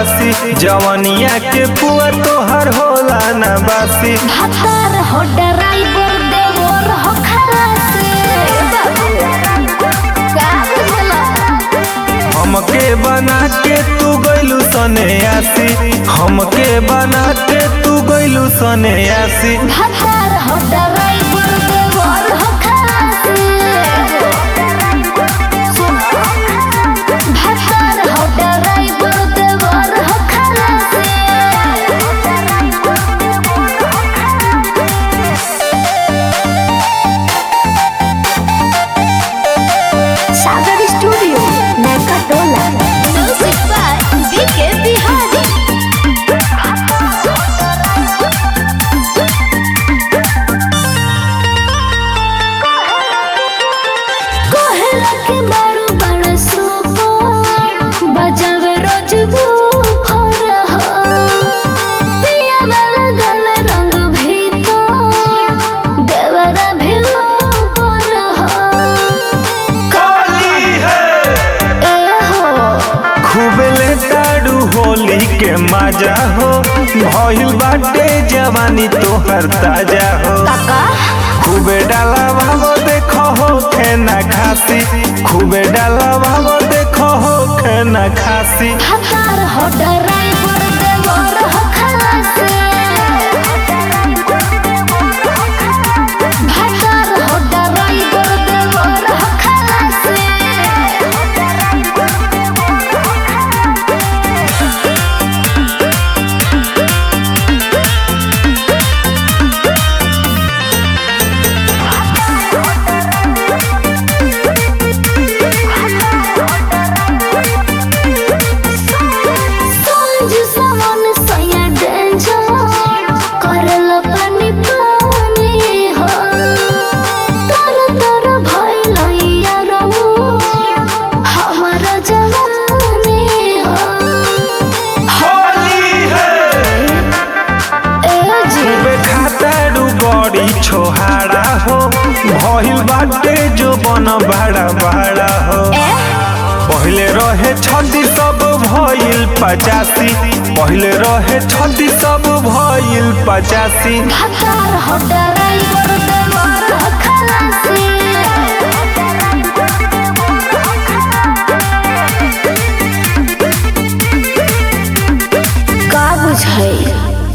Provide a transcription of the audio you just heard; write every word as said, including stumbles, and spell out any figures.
बासी जवनिया के पुआ तोहर होला ना बासी भातार हो ड्राइवर देवर हो खलासी हमके बना के तू गइलू सने आसी हमके बना के तू गइलू सने आसी भातार हो ड्राइवर देवर हो खलासी भातार हो ड्राइवर देवर हो खलासी Sagar studio Naikatola music by BK Bihari कोहरा के मारू बड़ा सोको बजावे रोज वो फरह पिया वाला गल रंग भी तो देवरा भी परह काली है ए हो खूब ले ताड़ू होली के मजा हो भइल बाटे जवानी तोहर ताजा हो काका खूबे डाला भागो देखो हो खेना खासी खूबे डाला भागो देखो हो खेना खासी भातार हो ड्राइवर देवर हो खलासी भातार हो ड्राइवर देवर हो खलासी सांझ सावन सया डेंजर करला पानी पानी हो तर तर भइलैया रहू हमारा जवानी हो होली है ए जी खूबे खाताड़ू बड़ी छोहाड़ा हो भइल बाटे जो बन बड़ा बड़ा हो ए पहले रहे छत्तीस सब भइल पचासी पहले रहे छत्तीस सब भइल पचासी भातार हो ड्राइवर देवर हो खलासी का बुझाई